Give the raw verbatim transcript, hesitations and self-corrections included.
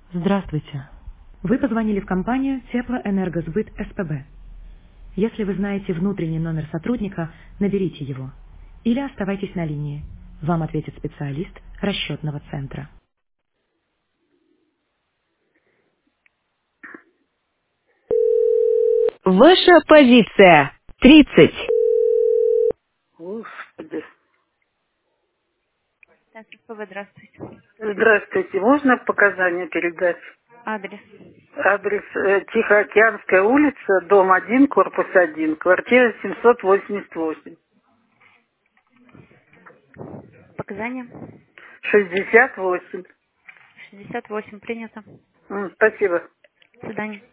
Здравствуйте. Вы позвонили в компанию Теплоэнергосбыт СПБ. Если вы знаете внутренний номер сотрудника, наберите его. Или оставайтесь на линии. Вам ответит специалист расчетного центра. Ваша позиция. тридцать. Господи. Так, СПВ, здравствуйте. Здравствуйте. Можно показания передать? Адрес. Адрес э, Тихоокеанская улица, дом один, корпус один, квартира семьсот восемьдесят восемь. Показания. шестьдесят восемь. шестьдесят восемь. Принято. М, Спасибо. До свидания.